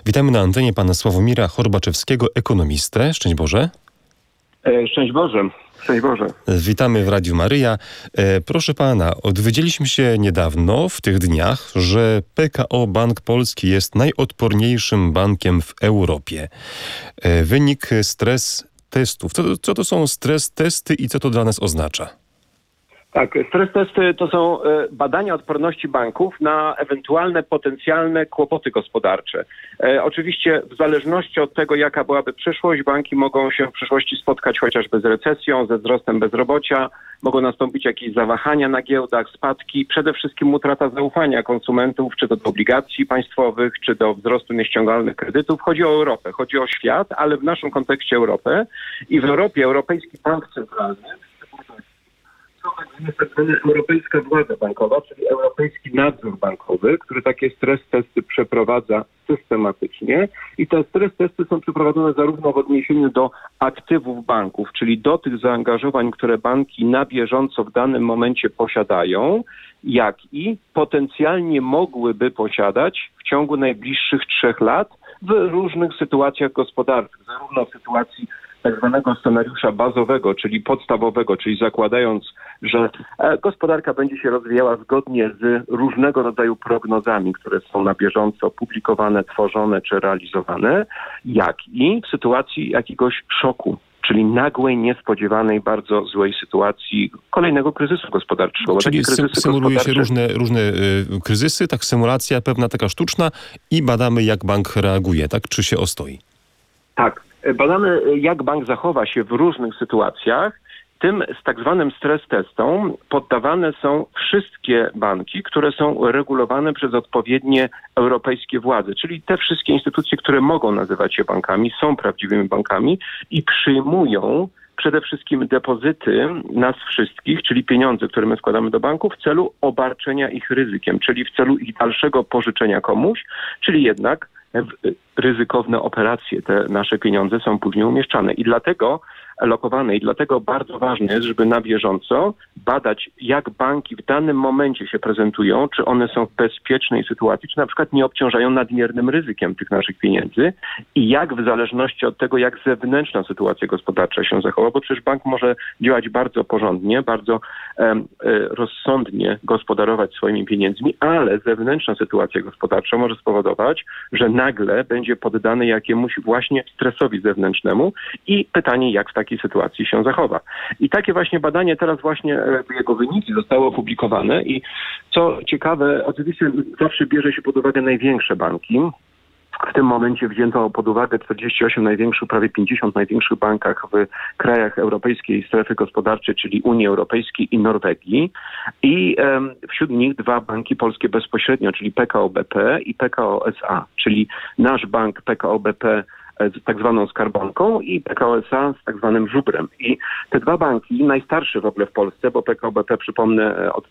Witamy na antenie pana Sławomira Horbaczewskiego, ekonomistę. Szczęść Boże. Szczęść Boże. Szczęść Boże. Witamy w Radiu Maryja. Proszę pana, dowiedzieliśmy się niedawno, w tych dniach, że PKO Bank Polski jest najodporniejszym bankiem w Europie. Wynik stres testów. Co to są stres testy i co to dla nas oznacza? Tak, stres testy to są badania odporności banków na ewentualne potencjalne kłopoty gospodarcze. Oczywiście w zależności od tego, jaka byłaby przyszłość, banki mogą się w przyszłości spotkać chociażby z recesją, ze wzrostem bezrobocia, mogą nastąpić jakieś zawahania na giełdach, spadki, przede wszystkim utrata zaufania konsumentów, czy to do obligacji państwowych, czy do wzrostu nieściągalnych kredytów. Chodzi o Europę, chodzi o świat, ale w naszym kontekście Europę. I w Europie Europejski Bank Centralny, jest tak zwana Europejska Władza Bankowa, czyli Europejski Nadzór Bankowy, który takie stres testy przeprowadza systematycznie i te stres testy są przeprowadzone zarówno w odniesieniu do aktywów banków, czyli do tych zaangażowań, które banki na bieżąco w danym momencie posiadają, jak i potencjalnie mogłyby posiadać w ciągu najbliższych 3 lat w różnych sytuacjach gospodarczych, zarówno w sytuacji tak zwanego scenariusza bazowego, czyli podstawowego, czyli zakładając, że gospodarka będzie się rozwijała zgodnie z różnego rodzaju prognozami, które są na bieżąco publikowane, tworzone czy realizowane, jak i w sytuacji jakiegoś szoku, czyli nagłej, niespodziewanej, bardzo złej sytuacji kolejnego kryzysu gospodarczego. Czyli symuluje się różne kryzysy, tak symulacja pewna taka sztuczna i badamy, jak bank reaguje, tak? Czy się ostoi? Tak. Badamy, jak bank zachowa się w różnych sytuacjach. Tym z tak zwanym stres testom poddawane są wszystkie banki, które są regulowane przez odpowiednie europejskie władze, czyli te wszystkie instytucje, które mogą nazywać się bankami, są prawdziwymi bankami i przyjmują przede wszystkim depozyty nas wszystkich, czyli pieniądze, które my wkładamy do banku w celu obarczenia ich ryzykiem, czyli w celu ich dalszego pożyczenia komuś, czyli jednak ryzykowne operacje, te nasze pieniądze są później umieszczane i dlatego lokowane i dlatego bardzo ważne jest, żeby na bieżąco badać, jak banki w danym momencie się prezentują, czy one są w bezpiecznej sytuacji, czy na przykład nie obciążają nadmiernym ryzykiem tych naszych pieniędzy i jak w zależności od tego, jak zewnętrzna sytuacja gospodarcza się zachowa, bo przecież bank może działać bardzo porządnie, bardzo rozsądnie gospodarować swoimi pieniędzmi, ale zewnętrzna sytuacja gospodarcza może spowodować, że nagle będzie poddany jakiemuś właśnie stresowi zewnętrznemu i pytanie, jak w takiej sytuacji się zachowa. I takie właśnie badanie, teraz właśnie jego wyniki zostały opublikowane i co ciekawe, oczywiście zawsze bierze się pod uwagę największe banki. W tym momencie wzięto pod uwagę 48 największych, prawie 50 największych bankach w krajach Europejskiej Strefy Gospodarczej, czyli Unii Europejskiej i Norwegii. I wśród nich 2 banki polskie bezpośrednio, czyli PKO BP i PKO SA, czyli nasz bank PKO BP z tak zwaną skarbonką i PKO SA z tak zwanym żubrem. I te 2 banki, najstarsze w ogóle w Polsce, bo PKO BP, przypomnę, od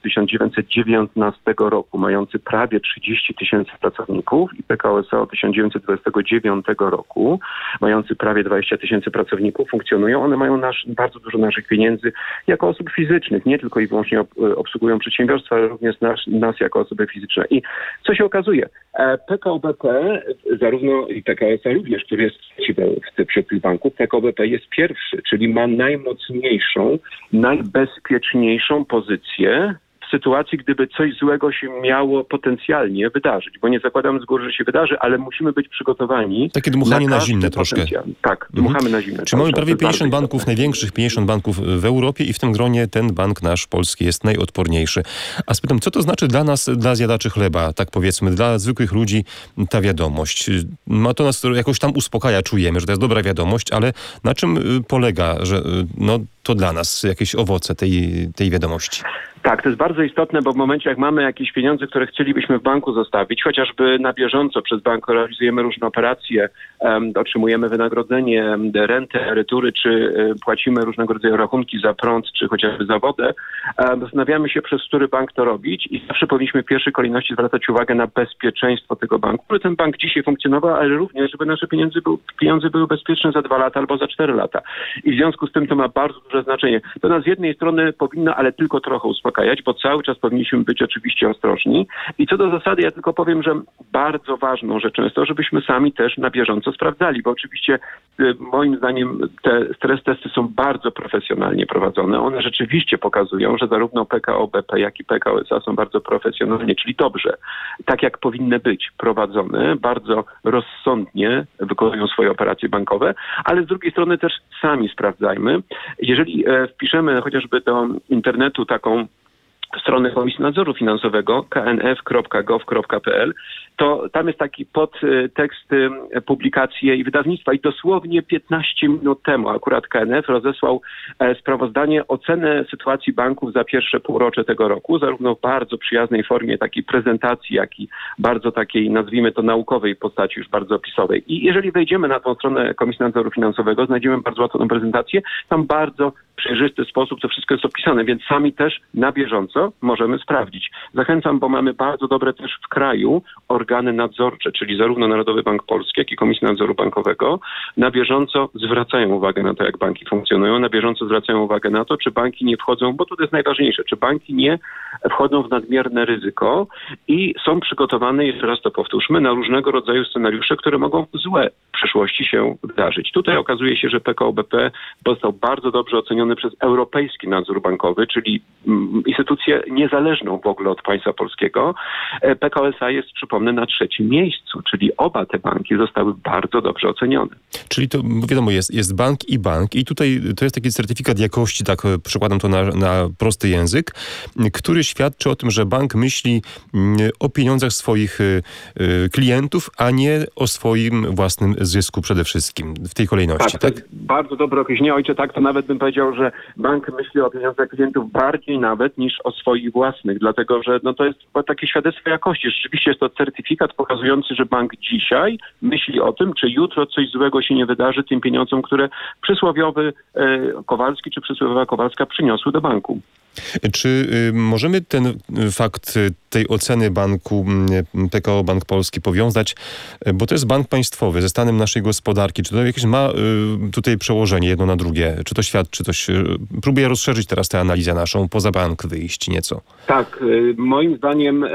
1919 roku, mający prawie 30 000 pracowników i PKO SA od 1929 roku, mający prawie 20 000 pracowników, funkcjonują. One mają bardzo dużo naszych pieniędzy jako osób fizycznych, nie tylko i wyłącznie obsługują przedsiębiorstwa, ale również nas jako osoby fizyczne. I co się okazuje? PKO BP, zarówno i PKO SA również, który jest wśród tych banków, PKO BP jest pierwszy, czyli ma najmocniejszą, najbezpieczniejszą pozycję w sytuacji, gdyby coś złego się miało potencjalnie wydarzyć, bo nie zakładamy z góry, że się wydarzy, ale musimy być przygotowani. Takie dmuchanie na zimne troszkę. Tak, dmuchamy na zimne. Czy mamy prawie 50 banków, największych 50 banków w Europie i w tym gronie ten bank nasz polski jest najodporniejszy. A spytam, co to znaczy dla nas, dla zjadaczy chleba, tak powiedzmy, dla zwykłych ludzi ta wiadomość? To nas jakoś tam uspokaja, czujemy, że to jest dobra wiadomość, ale na czym polega, że to dla nas jakieś owoce tej wiadomości? Tak, to jest bardzo istotne, bo w momencie, jak mamy jakieś pieniądze, które chcielibyśmy w banku zostawić, chociażby na bieżąco przez bank realizujemy różne operacje, otrzymujemy wynagrodzenie, rentę, emerytury, czy płacimy różnego rodzaju rachunki za prąd, czy chociażby za wodę, zastanawiamy się, przez który bank to robić i zawsze powinniśmy w pierwszej kolejności zwracać uwagę na bezpieczeństwo tego banku, żeby ten bank dzisiaj funkcjonował, ale również, żeby nasze pieniądze były bezpieczne za 2 lata albo za 4 lata. I w związku z tym to ma bardzo duże znaczenie. To nas z jednej strony powinno, ale tylko trochę uspokoić, uspokajać, bo cały czas powinniśmy być oczywiście ostrożni. I co do zasady, ja tylko powiem, że bardzo ważną rzeczą jest to, żebyśmy sami też na bieżąco sprawdzali, bo oczywiście moim zdaniem te stres testy są bardzo profesjonalnie prowadzone. One rzeczywiście pokazują, że zarówno PKO BP, jak i PKO SA są bardzo profesjonalnie, czyli dobrze, tak jak powinny być prowadzone, bardzo rozsądnie wykonują swoje operacje bankowe, ale z drugiej strony też sami sprawdzajmy. Jeżeli wpiszemy chociażby do internetu taką stronę Komisji Nadzoru Finansowego knf.gov.pl, to tam jest taki podtekst publikacje i wydawnictwa i dosłownie 15 minut temu akurat KNF rozesłał sprawozdanie, ocenę sytuacji banków za pierwsze półrocze tego roku, zarówno w bardzo przyjaznej formie takiej prezentacji, jak i bardzo takiej, nazwijmy to, naukowej postaci, już bardzo opisowej. I jeżeli wejdziemy na tą stronę Komisji Nadzoru Finansowego, znajdziemy bardzo łatwą tą prezentację, tam bardzo przejrzysty sposób to wszystko jest opisane, więc sami też na bieżąco możemy sprawdzić. Zachęcam, bo mamy bardzo dobre też w kraju organy nadzorcze, czyli zarówno Narodowy Bank Polski, jak i Komisja Nadzoru Bankowego na bieżąco zwracają uwagę na to, jak banki funkcjonują, na bieżąco zwracają uwagę na to, czy banki nie wchodzą, bo to jest najważniejsze, czy banki nie wchodzą w nadmierne ryzyko i są przygotowane, jeszcze raz to powtórzmy, na różnego rodzaju scenariusze, które mogą złe w przyszłości się wydarzyć. Tutaj okazuje się, że PKO BP został bardzo dobrze oceniony przez Europejski Nadzór Bankowy, czyli instytucję niezależną w ogóle od państwa polskiego. PKO SA jest, przypomnę, na 3. miejscu, czyli oba te banki zostały bardzo dobrze ocenione. Czyli to, wiadomo, jest bank i tutaj to jest taki certyfikat jakości, tak przekładam to na prosty język, który świadczy o tym, że bank myśli o pieniądzach swoich klientów, a nie o swoim własnym zysku przede wszystkim w tej kolejności, tak? Bardzo dobre określenie, ojcze, tak, to nawet bym powiedział, że bank myśli o pieniądzach klientów bardziej nawet niż o swoich własnych, dlatego że to jest takie świadectwo jakości. Rzeczywiście jest to certyfikat pokazujący, że bank dzisiaj myśli o tym, czy jutro coś złego się nie wydarzy tym pieniądzom, które przysłowiowy Kowalski czy przysłowiowa Kowalska przyniosły do banku. Czy możemy ten fakt tej oceny banku PKO Bank Polski powiązać, bo to jest bank państwowy, ze stanem naszej gospodarki? Czy to jakieś ma tutaj przełożenie jedno na drugie? Czy to świadczy coś? Próbuję rozszerzyć teraz tę analizę naszą, poza bank wyjść nieco. Tak, moim zdaniem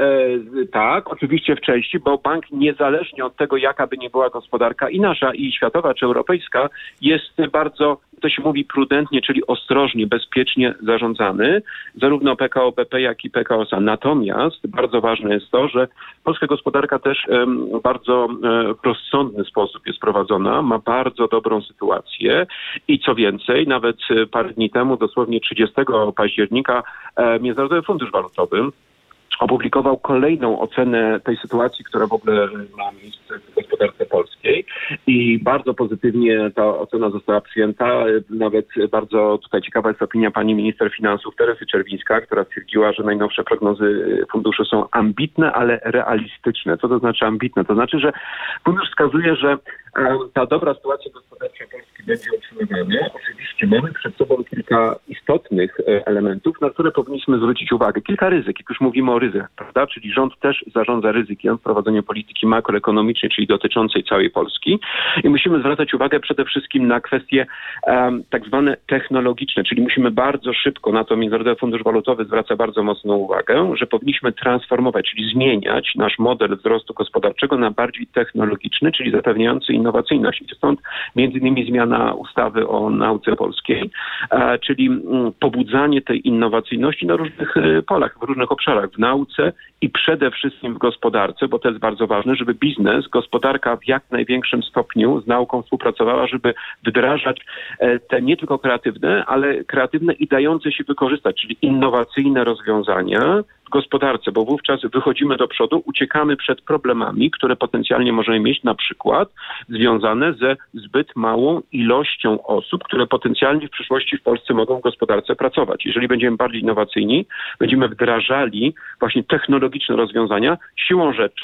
tak, oczywiście w części, bo bank niezależnie od tego, jaka by nie była gospodarka i nasza, i światowa, czy europejska, jest bardzo, to się mówi prudentnie, czyli ostrożnie, bezpiecznie zarządzany, zarówno PKO BP, jak i PKO SA. Natomiast bardzo ważne jest to, że polska gospodarka też w bardzo rozsądny sposób jest prowadzona, ma bardzo dobrą sytuację i co więcej, nawet parę dni temu, dosłownie 30 października, Międzynarodowy Fundusz Walutowy opublikował kolejną ocenę tej sytuacji, która w ogóle ma miejsce w gospodarce polskiej i bardzo pozytywnie ta ocena została przyjęta. Nawet bardzo tutaj ciekawa jest opinia pani minister finansów Teresy Czerwińska, która stwierdziła, że najnowsze prognozy funduszu są ambitne, ale realistyczne. Co to znaczy ambitne? To znaczy, że fundusz wskazuje, że ta dobra sytuacja gospodarcza Polski będzie utrzymywana. Oczywiście mamy przed sobą kilka istotnych elementów, na które powinniśmy zwrócić uwagę. Kilka ryzyk, jak już mówimy o ryzykach, prawda? Czyli rząd też zarządza ryzykiem w prowadzeniu polityki makroekonomicznej, czyli dotyczącej całej Polski. I musimy zwracać uwagę przede wszystkim na kwestie tak zwane technologiczne, czyli musimy bardzo szybko, na to Międzynarodowy Fundusz Walutowy zwraca bardzo mocną uwagę, że powinniśmy transformować, czyli zmieniać nasz model wzrostu gospodarczego na bardziej technologiczny, czyli zapewniający innowacyjność. I stąd między innymi zmiana ustawy o nauce polskiej, czyli pobudzanie tej innowacyjności na różnych polach, w różnych obszarach, w nauce i przede wszystkim w gospodarce, bo to jest bardzo ważne, żeby biznes, gospodarka w jak największym stopniu z nauką współpracowała, żeby wdrażać te nie tylko kreatywne, ale kreatywne i dające się wykorzystać, czyli innowacyjne rozwiązania w gospodarce, bo wówczas wychodzimy do przodu, uciekamy przed problemami, które potencjalnie możemy mieć, na przykład związane ze zbyt małą ilością osób, które potencjalnie w przyszłości w Polsce mogą w gospodarce pracować. Jeżeli będziemy bardziej innowacyjni, będziemy wdrażali właśnie technologiczne rozwiązania, siłą rzeczy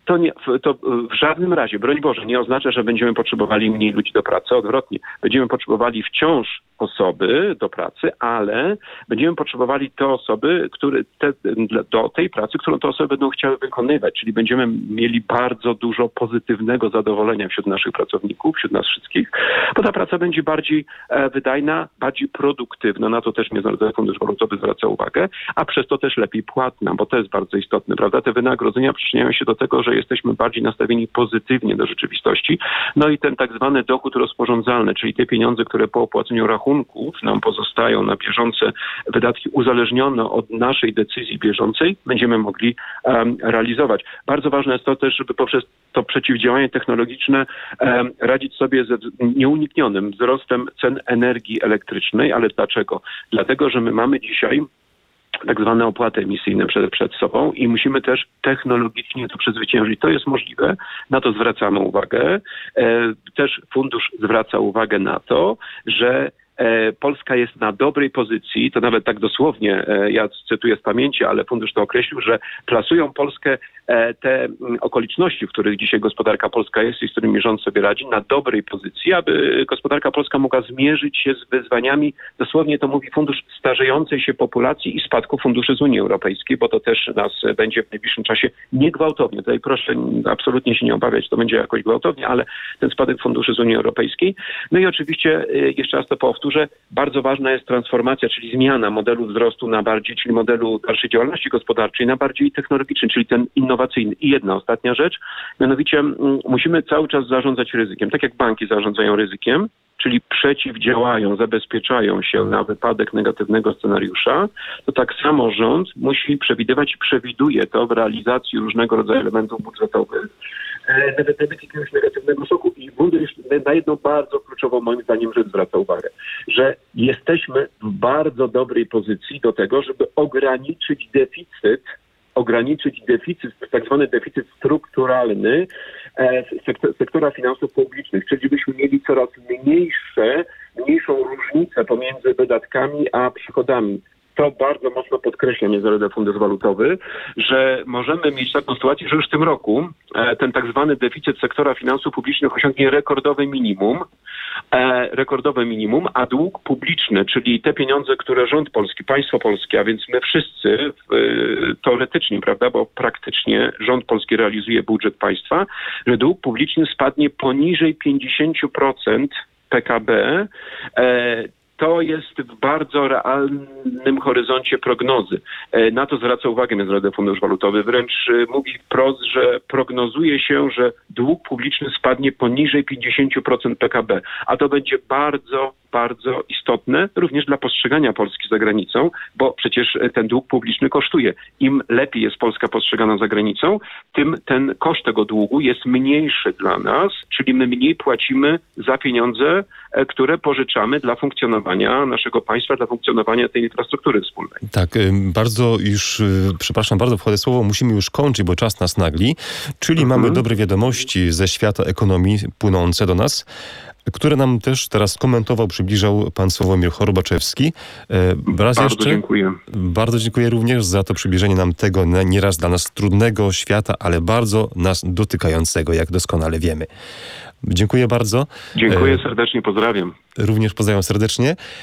To w żadnym razie, broń Boże, nie oznacza, że będziemy potrzebowali mniej ludzi do pracy. Odwrotnie, będziemy potrzebowali wciąż osoby do pracy, ale będziemy potrzebowali te osoby, do tej pracy, którą te osoby będą chciały wykonywać. Czyli będziemy mieli bardzo dużo pozytywnego zadowolenia wśród naszych pracowników, wśród nas wszystkich, bo ta praca będzie bardziej wydajna, bardziej produktywna. Na to też Międzynarodowy Fundusz Walutowy zwraca uwagę, a przez to też lepiej płatna, bo to jest bardzo istotne, prawda? Te wynagrodzenia przyczyniają się do tego, że jesteśmy bardziej nastawieni pozytywnie do rzeczywistości. No i ten tak zwany dochód rozporządzalny, czyli te pieniądze, które po opłaceniu rachunków nam pozostają na bieżące wydatki uzależnione od naszej decyzji bieżącej, będziemy mogli realizować. Bardzo ważne jest to też, żeby poprzez to przeciwdziałanie technologiczne radzić sobie z nieuniknionym wzrostem cen energii elektrycznej. Ale dlaczego? Dlatego, że my mamy dzisiaj tak zwane opłaty emisyjne przed sobą i musimy też technologicznie to przezwyciężyć. To jest możliwe, na to zwracamy uwagę. Też fundusz zwraca uwagę na to, że Polska jest na dobrej pozycji, to nawet tak dosłownie, ja cytuję z pamięci, ale fundusz to określił, że plasują Polskę te okoliczności, w których dzisiaj gospodarka polska jest i z którymi rząd sobie radzi, na dobrej pozycji, aby gospodarka polska mogła zmierzyć się z wyzwaniami, dosłownie to mówi fundusz, starzejącej się populacji i spadku funduszy z Unii Europejskiej, bo to też nas będzie w najbliższym czasie niegwałtownie. Tutaj proszę absolutnie się nie obawiać, to będzie jakoś gwałtownie, ale ten spadek funduszy z Unii Europejskiej. No i oczywiście, jeszcze raz to powtórzę, bardzo ważna jest transformacja, czyli zmiana modelu wzrostu na bardziej, czyli modelu dalszej działalności gospodarczej na bardziej technologiczny, czyli ten innowacyjny. I jedna ostatnia rzecz, mianowicie musimy cały czas zarządzać ryzykiem, tak jak banki zarządzają ryzykiem, czyli przeciwdziałają, zabezpieczają się na wypadek negatywnego scenariusza, to tak samo rząd musi przewidywać i przewiduje to w realizacji różnego rodzaju elementów budżetowych, nawet jakiegoś negatywnego szoku. I fundusz na jedną bardzo kluczową moim zdaniem rzecz zwraca uwagę, że jesteśmy w bardzo dobrej pozycji do tego, żeby ograniczyć deficyt, tak zwany deficyt strukturalny sektora finansów publicznych, czyli byśmy mieli coraz mniejszą różnicę pomiędzy wydatkami a przychodami. To bardzo mocno podkreśla Międzynarodowy Fundusz Walutowy, że możemy mieć taką sytuację, że już w tym roku ten tak zwany deficyt sektora finansów publicznych osiągnie rekordowe minimum, a dług publiczny, czyli te pieniądze, które rząd polski, państwo polskie, a więc my wszyscy teoretycznie, prawda, bo praktycznie rząd polski realizuje budżet państwa, że dług publiczny spadnie poniżej 50% PKB. To jest w bardzo realnym horyzoncie prognozy. Na to zwraca uwagę Międzynarodowy Fundusz Walutowy. Wręcz mówi wprost, że prognozuje się, że dług publiczny spadnie poniżej 50% PKB. A to będzie bardzo, bardzo istotne również dla postrzegania Polski za granicą, bo przecież ten dług publiczny kosztuje. Im lepiej jest Polska postrzegana za granicą, tym ten koszt tego długu jest mniejszy dla nas, czyli my mniej płacimy za pieniądze, które pożyczamy dla funkcjonowania naszego państwa, dla funkcjonowania tej infrastruktury wspólnej. Tak, przepraszam, bardzo wchodzę słowo, musimy już kończyć, bo czas nas nagli, czyli mamy dobre wiadomości ze świata ekonomii płynące do nas, które nam też teraz komentował, przybliżał pan Sławomir Horbaczewski. Dziękuję. Bardzo dziękuję również za to przybliżenie nam tego nieraz dla nas trudnego świata, ale bardzo nas dotykającego, jak doskonale wiemy. Dziękuję bardzo. Dziękuję serdecznie, pozdrawiam. Również pozdrawiam serdecznie.